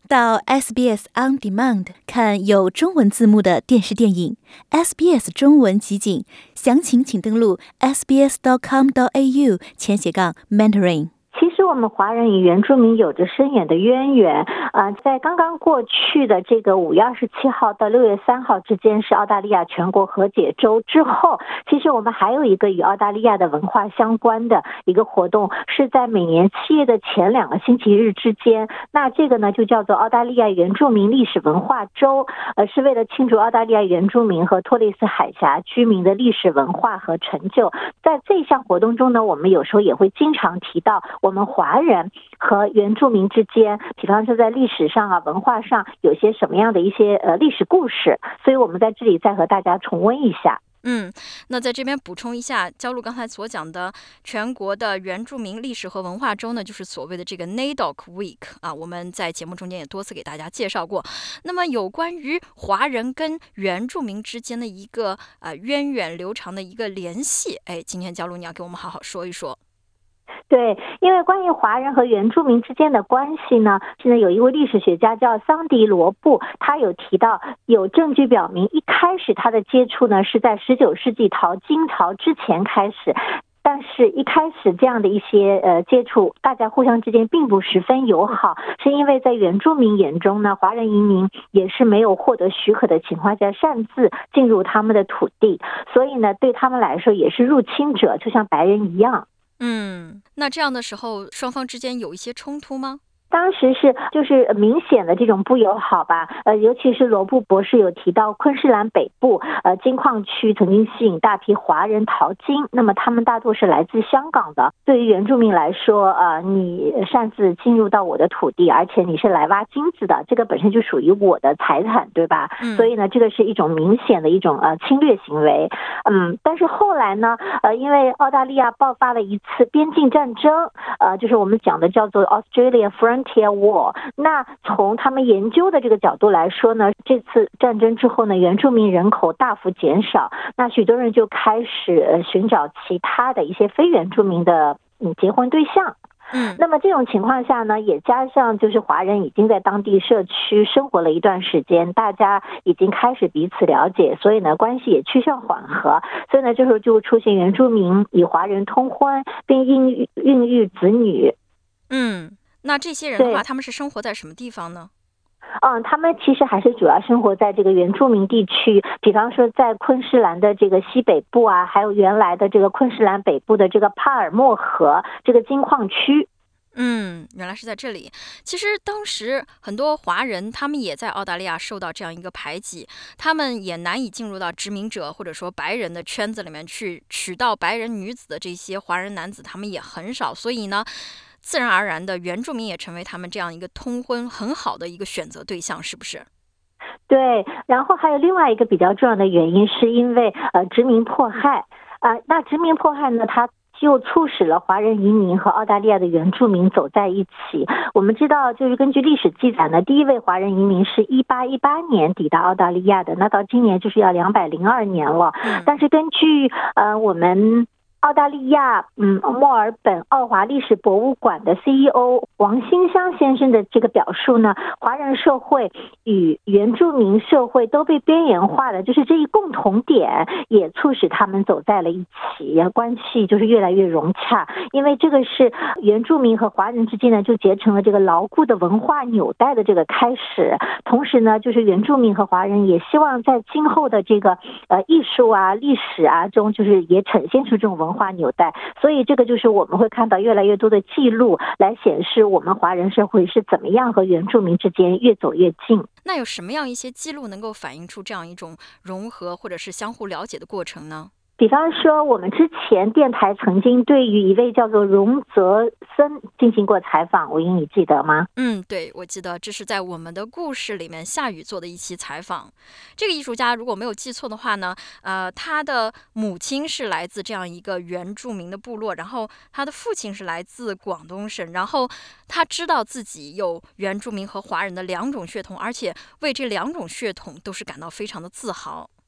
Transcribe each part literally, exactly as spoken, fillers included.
到 S B S On Demand 看有中文字幕的电视电影 S B S 中文集锦，详情请登录 s b s dot com dot a u 前斜杠 mentoring。 其实我们华人与原住民有着深远的渊源，呃，在刚刚过去的这个五月二十七号到六月三号之间是澳大利亚全国和解周之后，其实我们还有一个与澳大利亚的文化相关的一个活动，是在每年七月的前两个星期日之间，那这个呢就叫做澳大利亚原住民历史文化周，呃，是为了庆祝澳大利亚原住民和托雷斯海峡居民的历史文化和成就。在这项活动中呢，我们有时候也会经常提到我们华人和原住民之间，比方说在历史上啊、文化上有些什么样的一些呃历史故事，所以我们在这里再和大家重温一下。 嗯，那在这边补充一下，焦露刚才所讲的全国的原住民历史和文化周呢，就是所谓的这个 N A I D O C Week 啊，我们在节目中间也多次给大家介绍过。那么有关于华人跟原住民之间的一个呃源远流长的一个联系，哎，今天焦露你要给我们好好说一说。 对，因为关于华人和原住民之间的关系呢，现在有一位历史学家叫桑迪罗布，他有提到有证据表明，一开始他的接触呢是在十九世纪淘金潮之前开始。但是，一开始这样的一些呃接触，大家互相之间并不十分友好，是因为在原住民眼中呢，华人移民也是没有获得许可的情况下擅自进入他们的土地，所以呢，对他们来说也是入侵者，就像白人一样。 嗯，那这样的时候，双方之间有一些冲突吗？ 当时是就是明显的这种不友好吧，呃，尤其是罗布博士有提到昆士兰北部呃金矿区曾经吸引大批华人淘金，那么他们大多是来自香港的。对于原住民来说，呃，你擅自进入到我的土地，而且你是来挖金子的，这个本身就属于我的财产，对吧？ 嗯、 所以呢，这个是一种明显的一种呃侵略行为。嗯，但是后来呢，呃，因为澳大利亚爆发了一次边境战争，呃，就是我们讲的叫做 Australia Frontier War。那从他们研究的这个角度来说呢，这次战争之后呢，原住民人口大幅减少，那许多人就开始寻找其他的一些非原住民的嗯结婚对象。 嗯， 那么这种情况下呢，也加上就是华人已经在当地社区生活了一段时间，大家已经开始彼此了解，所以呢关系也趋向缓和，所以呢这时候就出现原住民与华人通婚并孕育孕育子女。 嗯，那这些人的话，他们是生活在什么地方呢？ 嗯，他们其实还是主要生活在这个原住民地区，比方说在昆士兰的这个西北部啊，还有原来的这个昆士兰北部的这个帕尔默河这个金矿区。 嗯，原来是在这里。其实当时很多华人他们也在澳大利亚受到这样一个排挤，他们也难以进入到殖民者或者说白人的圈子里面去，娶到白人女子的这些华人男子他们也很少，所以呢自然而然的原住民也成为他们这样一个通婚很好的一个选择对象，是不是？ 对，然后还有另外一个比较重要的原因，是因为呃殖民迫害啊、呃，那殖民迫害呢，它就促使了华人移民和澳大利亚的原住民走在一起。我们知道，就是根据历史记载呢，第一位华人移民是一八一八年抵达澳大利亚的，那到今年就是要两百零二年了。但是根据呃我们澳大利亚嗯墨尔本奥华历史博物馆的 C E O 王新香先生的这个表述呢，华人社会与原住民社会都被边缘化了，就是这一共同点也促使他们走在了一起，关系就是越来越融洽。因为这个是原住民和华人之间呢就结成了这个牢固的文化纽带的这个开始，同时呢就是原住民和华人也希望在今后的这个呃艺术啊历史啊中就是也呈现出这种文化纽带，所以这个就是我们会看到越来越多的记录来显示我们华人社会是怎么样和原住民之间越走越近。 那有什么样一些记录能够反映出这样一种融合或者是相互了解的过程呢？ 比方说我们之前电台曾经对于一位叫做荣泽森进行过采访，吴英你记得吗？ 嗯，对，我记得这是在我们的故事里面夏雨做的一期采访。这个艺术家如果没有记错的话呢，呃，他的母亲是来自这样一个原住民的部落，然后他的父亲是来自广东省，然后他知道自己有原住民和华人的两种血统，而且为这两种血统都是感到非常的自豪。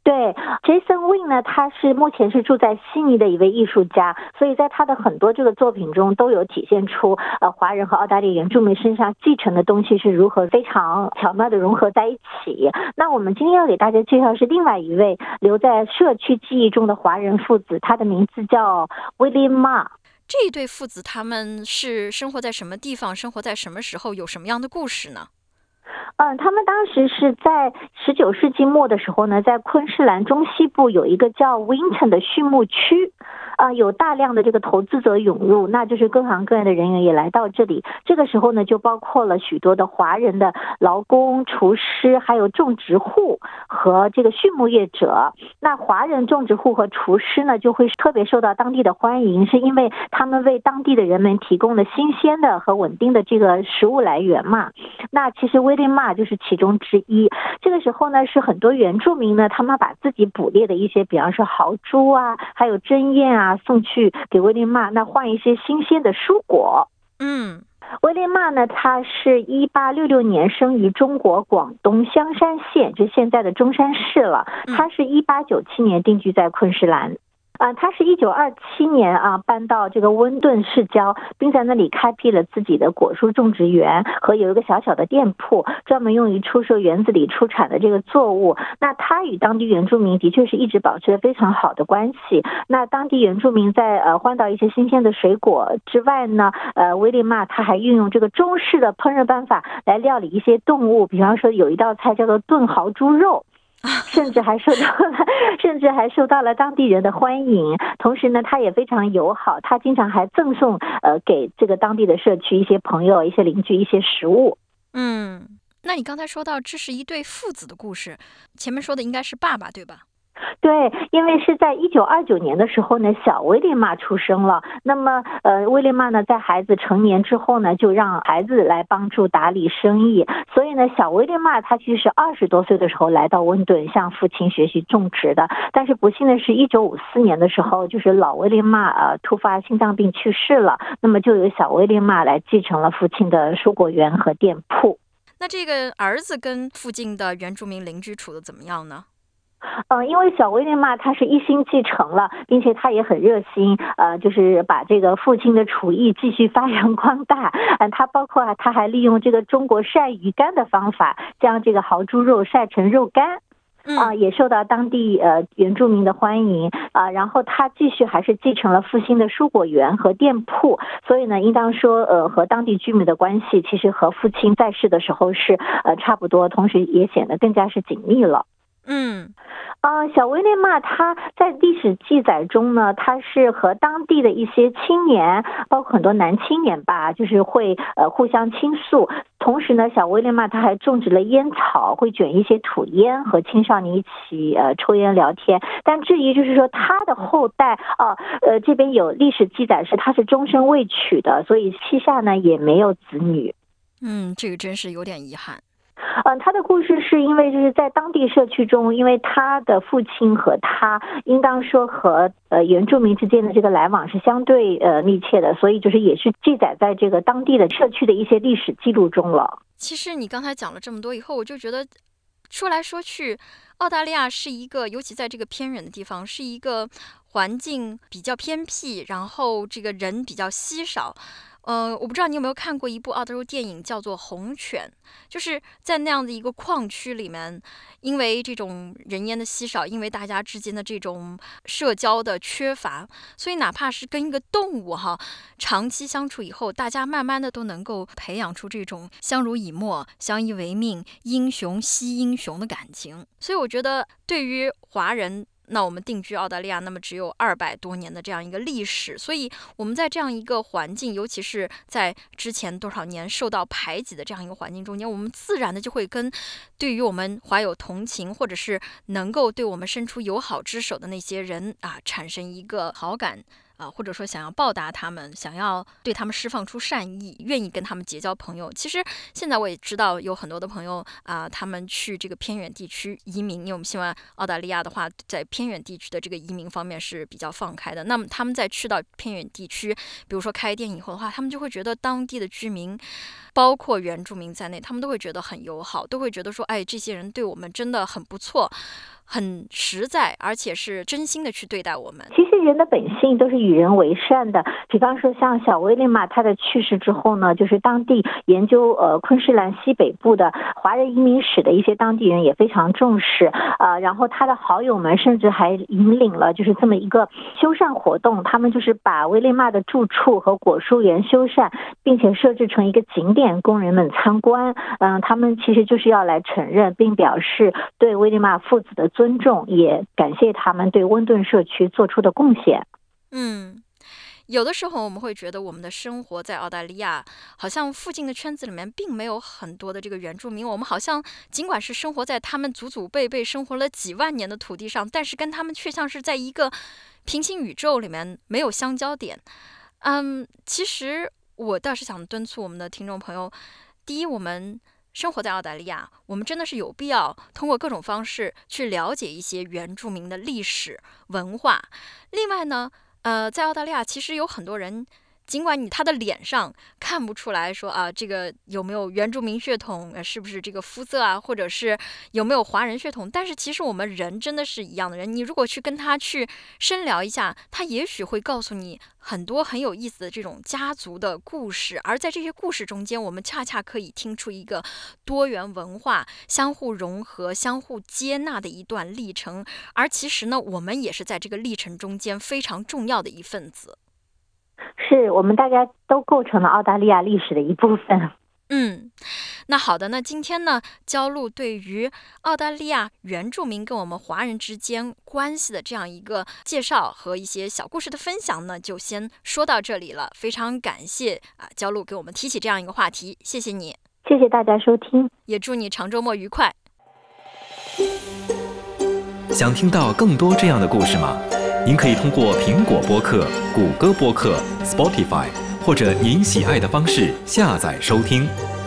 对 ，Jason Wynn 呢，他是目前是住在悉尼的一位艺术家，所以在他的很多这个作品中都有体现出呃华人和澳大利亚原住民身上继承的东西是如何非常巧妙的融合在一起。那我们今天要给大家介绍是另外一位留在社区记忆中的华人父子，他的名字叫 William Ma。 这一对父子他们是生活在什么地方，生活在什么时候，有什么样的故事呢？ 嗯，他们当时是在十九世纪末的时候呢，在昆士兰中西部有一个叫 Winton 的畜牧区，啊，有大量的这个投资者涌入，那就是各行各业的人员也来到这里。这个时候呢，就包括了许多的华人的劳工、厨师，还有种植户和这个畜牧业者。那华人种植户和厨师呢，就会特别受到当地的欢迎，是因为他们为当地的人们提供了新鲜的和稳定的这个食物来源嘛。那其实威廉马就是其中之一。这个时候呢，是很多原住民呢，他们把自己捕猎的一些，比方说豪猪啊，还有针鼹啊，送去给威廉马，那换一些新鲜的蔬果。 嗯， 威廉马呢，他是一八六六年生于中国广东香山县，就现在的中山市了。他是一八九七年定居在昆士兰。啊，他是一九二七年啊搬到这个温顿市郊，并在那里开辟了自己的果树种植园和有一个小小的店铺，专门用于出售园子里出产的这个作物。那他与当地原住民的确是一直保持了非常好的关系。那当地原住民在呃换到一些新鲜的水果之外呢，呃，威廉马他还运用这个中式的烹饪办法来料理一些动物，比方说有一道菜叫做炖豪猪肉。甚至还受到了，甚至还受到了当地人的欢迎。同时呢，他也非常友好，他经常还赠送呃给这个当地的社区一些朋友、一些邻居一些食物。 嗯，那你刚才说到这是一对父子的故事，前面说的应该是爸爸对吧？ 对，因为是在一九二九年的时候呢，小威廉马出生了。那么，呃，威廉马呢，在孩子成年之后呢，就让孩子来帮助打理生意。所以呢，小威廉马他其实是二十多岁的时候来到温顿，向父亲学习种植的。但是不幸的是，一九五四年的时候，就是老威廉马呃突发心脏病去世了。那么就由小威廉马来继承了父亲的蔬果园和店铺。 那这个儿子跟附近的原住民邻居处的怎么样呢？ 呃，因为小威廉马他是一心继承了，并且他也很热心，呃，就是把这个父亲的厨艺继续发扬光大。嗯，他包括啊，他还利用这个中国晒鱼干的方法，将这个豪猪肉晒成肉干。啊、呃，也受到当地呃原住民的欢迎啊、呃。然后他继续还是继承了父亲的蔬果园和店铺，所以呢，应当说呃和当地居民的关系其实和父亲在世的时候是呃差不多，同时也显得更加是紧密了。 嗯， 呃，小威廉马他在历史记载中呢，他是和当地的一些青年，包括很多男青年吧，就是会呃互相倾诉。同时呢，小威廉马他还种植了烟草，会卷一些土烟和青少年一起呃抽烟聊天。但至于就是说他的后代啊，呃, 呃这边有历史记载是他是终身未娶的，所以膝下呢也没有子女。 嗯，这个真是有点遗憾。 嗯，他的故事是因为就是在当地社区中，因为他的父亲和他应当说和呃原住民之间的这个来往是相对呃密切的，所以就是也是记载在这个当地的社区的一些历史记录中了。 其实你刚才讲了这么多以后，我就觉得说来说去，澳大利亚是一个，尤其在这个偏远的地方，是一个环境比较偏僻，然后这个人比较稀少。呃，我不知道你有没有看过一部澳洲电影，叫做《红犬》，就是在那样的一个矿区里面，因为这种人烟的稀少，因为大家之间的这种社交的缺乏，所以哪怕是跟一个动物哈长期相处以后，大家慢慢的都能够培养出这种相濡以沫、相依为命、英雄惜英雄的感情。所以我觉得，对于华人，那我们定居澳大利亚，那么只有二百多年的这样一个历史，所以我们在这样一个环境，尤其是在之前多少年受到排挤的这样一个环境中间，我们自然的就会跟对于我们怀有同情，或者是能够对我们伸出友好之手的那些人啊，产生一个好感啊，或者说想要报答他们，想要对他们释放出善意，愿意跟他们结交朋友。其实现在我也知道有很多的朋友啊，他们去这个偏远地区移民，因为我们希望澳大利亚的话，在偏远地区的这个移民方面是比较放开的。那么他们在去到偏远地区，比如说开店以后的话，他们就会觉得当地的居民，包括原住民在内，他们都会觉得很友好，都会觉得说，哎，这些人对我们真的很不错，很实在，而且是真心的去对待我们。 其实人的本性都是与人为善的。比方说像小威廉玛他的去世之后呢，就是当地研究呃昆士兰西北部的华人移民史的一些当地人也非常重视呃，然后他的好友们甚至还引领了就是这么一个修缮活动，他们就是把威廉玛的住处和果树园修缮，并且设置成一个景点供人们参观。嗯、呃，他们其实就是要来承认并表示对威廉玛父子的尊重，也感谢他们对温顿社区做出的贡献。 嗯，有的时候我们会觉得我们的生活在澳大利亚，好像附近的圈子里面并没有很多的这个原住民，我们好像尽管是生活在他们祖祖辈辈生活了几万年的土地上，但是跟他们却像是在一个平行宇宙里面，没有相交点。嗯，其实我倒是想敦促我们的听众朋友，第一，我们生活在澳大利亚，我们真的是有必要通过各种方式去了解一些原住民的历史文化。另外呢，呃，在澳大利亚其实有很多人，尽管你他的脸上看不出来说啊，这个有没有原住民血统，呃，是不是这个肤色啊，或者是有没有华人血统，但是其实我们人真的是一样的人。你如果去跟他去深聊一下，他也许会告诉你很多很有意思的这种家族的故事，而在这些故事中间，我们恰恰可以听出一个多元文化相互融合、相互接纳的一段历程。而其实呢，我们也是在这个历程中间非常重要的一份子。 是，我们大家都构成了澳大利亚历史的一部分。 嗯，那好的，那今天呢，焦露对于澳大利亚原住民跟我们华人之间关系的这样一个介绍和一些小故事的分享呢，就先说到这里了。非常感谢啊，焦露给我们提起这样一个话题，谢谢你， 谢谢大家收听， 也祝你长周末愉快。 想听到更多这样的故事吗？您可以通过苹果播客、谷歌播客、Spotify 或者您喜爱的方式下载收听。